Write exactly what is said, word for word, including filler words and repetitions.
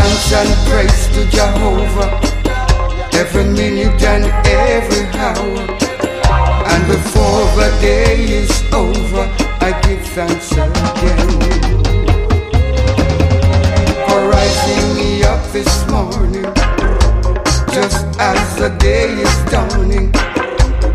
thanks and praise to Jehovah every minute and every hour. And before the day is